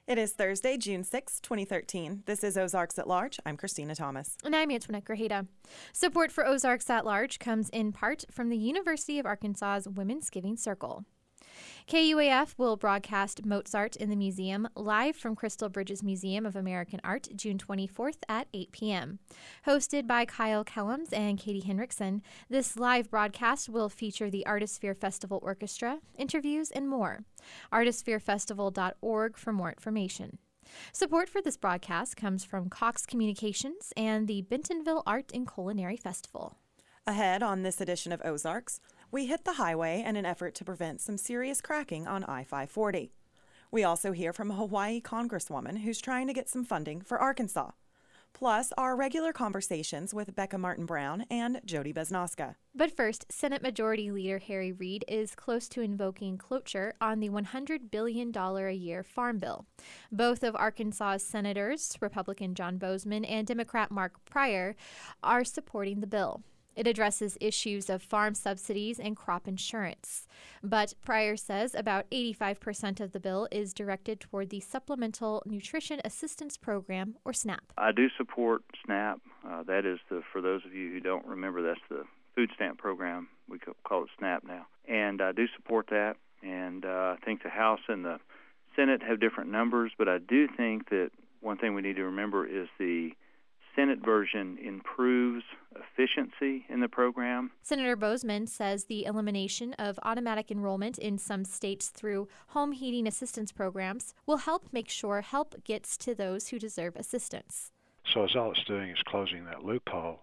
It is Thursday, June 6, 2013. This is Ozarks at Large. I'm Christina Thomas. And I'm Antoinette Grajeda. Support for Ozarks at Large comes in part from the University of Arkansas's Women's Giving Circle. KUAF will broadcast Mozart in the Museum live from Crystal Bridges Museum of American Art June 24th at 8 p.m. Hosted by Kyle Kellums and Katie Henriksen, this live broadcast will feature the Artisphere Festival Orchestra, interviews, and more. artispherefestival.org for more information. Support for this broadcast comes from Cox Communications and the Bentonville Art and Culinary Festival. Ahead on this edition of Ozarks, we hit the highway in an effort to prevent some serious cracking on I-540. We also hear from a Hawaii congresswoman who's trying to get some funding for Arkansas. Plus, our regular conversations with Becca Martin-Brown and Jody Besnoska. But first, Senate Majority Leader Harry Reid is close to invoking cloture on the $100 billion a year farm bill. Both of Arkansas's senators, Republican John Boozman and Democrat Mark Pryor, are supporting the bill. It addresses issues of farm subsidies and crop insurance. But Pryor says about 85% of the bill is directed toward the Supplemental Nutrition Assistance Program, or SNAP. I do support SNAP. That is, for those of you who don't remember, that's the food stamp program. We call it SNAP now. And I do support that. And I think the House and the Senate have different numbers, but I do think that one thing we need to remember is the Senate version improves efficiency in the program. Senator Boozman says the elimination of automatic enrollment in some states through home heating assistance programs will help make sure help gets to those who deserve assistance. So all it's doing is closing that loophole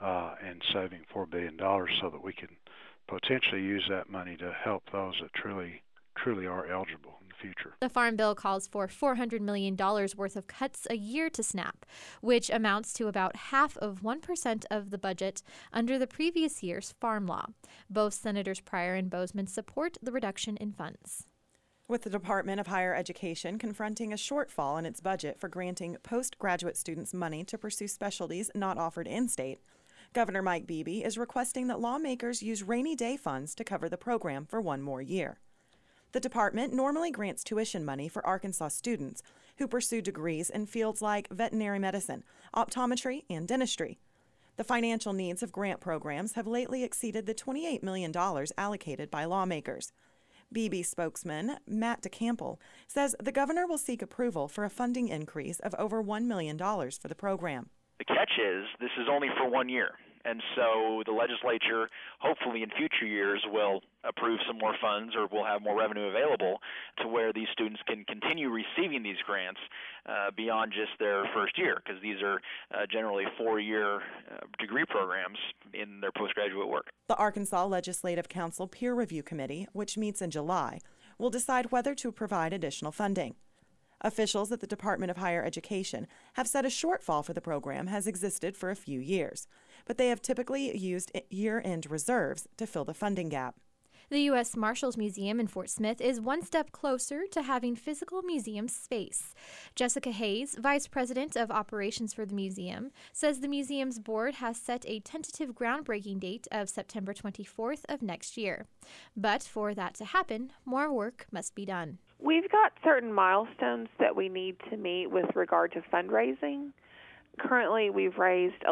and saving $4 billion so that we can potentially use that money to help those that truly are eligible in the future. The Farm Bill calls for $400 million worth of cuts a year to SNAP, which amounts to about half of 1% of the budget under the previous year's farm law. Both Senators Pryor and Boozman support the reduction in funds. With the Department of Higher Education confronting a shortfall in its budget for granting postgraduate students money to pursue specialties not offered in-state, Governor Mike Beebe is requesting that lawmakers use rainy day funds to cover the program for one more year. The department normally grants tuition money for Arkansas students who pursue degrees in fields like veterinary medicine, optometry, and dentistry. The financial needs of grant programs have lately exceeded the $28 million allocated by lawmakers. Beebe spokesman Matt DeCample says the governor will seek approval for a funding increase of over $1 million for the program. The catch is this is only for 1 year. And so the legislature, hopefully in future years, will approve some more funds or will have more revenue available to where these students can continue receiving these grants beyond just their first year, because these are generally 4-year degree programs in their postgraduate work. The Arkansas Legislative Council Peer Review Committee, which meets in July, will decide whether to provide additional funding. Officials at the Department of Higher Education have said a shortfall for the program has existed for a few years, but they have typically used year-end reserves to fill the funding gap. The U.S. Marshals Museum in Fort Smith is one step closer to having physical museum space. Jessica Hayes, Vice President of Operations for the museum, says the museum's board has set a tentative groundbreaking date of September 24th of next year. But for that to happen, more work must be done. We've got certain milestones that we need to meet with regard to fundraising. Currently, we've raised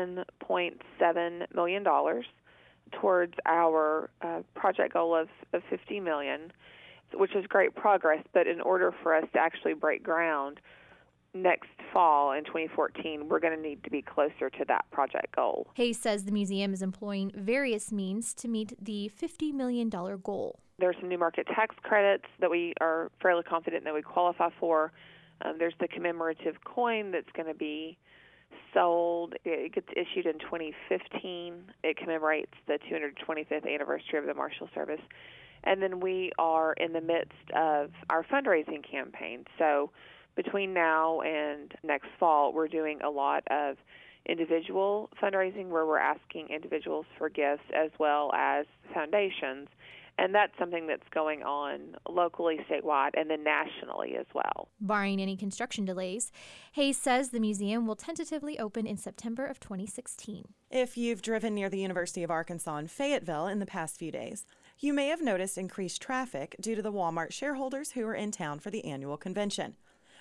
$11.7 million towards our project goal of $50 million, which is great progress. But in order for us to actually break ground next fall in 2014, we're going to need to be closer to that project goal. Hayes says the museum is employing various means to meet the $50 million goal. There's some new market tax credits that we are fairly confident that we qualify for. There's the commemorative coin that's going to be sold. It gets issued in 2015. It commemorates the 225th anniversary of the Marshal Service. And then we are in the midst of our fundraising campaign. So between now and next fall, we're doing a lot of individual fundraising where we're asking individuals for gifts as well as foundations. And that's something that's going on locally, statewide, and then nationally as well. Barring any construction delays, Hayes says the museum will tentatively open in September of 2016. If you've driven near the University of Arkansas in Fayetteville in the past few days, you may have noticed increased traffic due to the Walmart shareholders who are in town for the annual convention.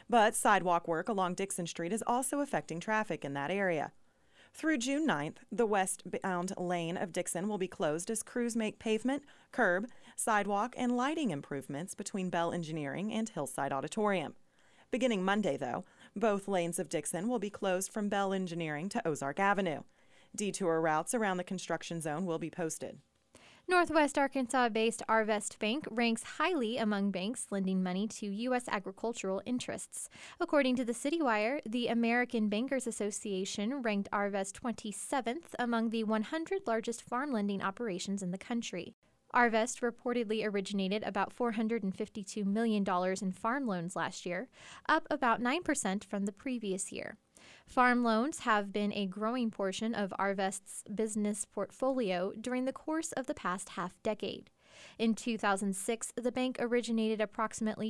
But sidewalk work along Dixon Street is also affecting traffic in that area. Through June 9th, the westbound lane of Dixon will be closed as crews make pavement, curb, sidewalk, and lighting improvements between Bell Engineering and Hillside Auditorium. Beginning Monday, though, both lanes of Dixon will be closed from Bell Engineering to Ozark Avenue. Detour routes around the construction zone will be posted. Northwest Arkansas-based Arvest Bank ranks highly among banks lending money to U.S. agricultural interests. According to the CityWire, the American Bankers Association ranked Arvest 27th among the 100 largest farm lending operations in the country. Arvest reportedly originated about $452 million in farm loans last year, up about 9% from the previous year. Farm loans have been a growing portion of Arvest's business portfolio during the course of the past half-decade. In 2006, the bank originated approximately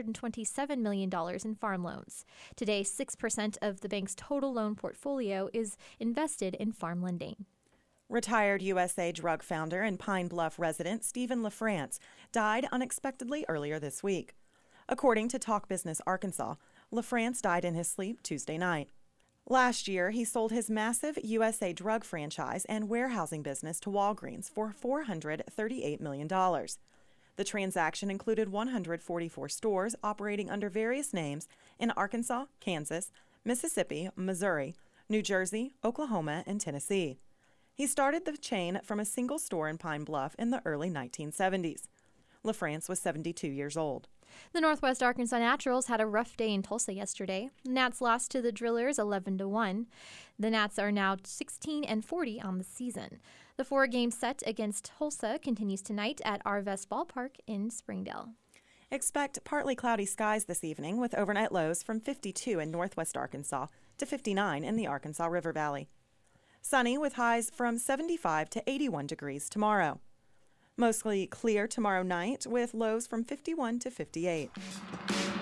$227 million in farm loans. Today, 6% of the bank's total loan portfolio is invested in farm lending. Retired USA Drug founder and Pine Bluff resident Stephen LaFrance died unexpectedly earlier this week. According to Talk Business Arkansas, LaFrance died in his sleep Tuesday night. Last year, he sold his massive USA Drug franchise and warehousing business to Walgreens for $438 million. The transaction included 144 stores operating under various names in Arkansas, Kansas, Mississippi, Missouri, New Jersey, Oklahoma, and Tennessee. He started the chain from a single store in Pine Bluff in the early 1970s. LaFrance was 72 years old. The Northwest Arkansas Naturals had a rough day in Tulsa yesterday. Nats lost to the Drillers 11-1. The Nats are now 16-40 on the season. The 4-game set against Tulsa continues tonight at Arvest Ballpark in Springdale. Expect partly cloudy skies this evening with overnight lows from 52 in northwest Arkansas to 59 in the Arkansas River Valley. Sunny with highs from 75 to 81 degrees tomorrow. Mostly clear tomorrow night with lows from 51 to 58.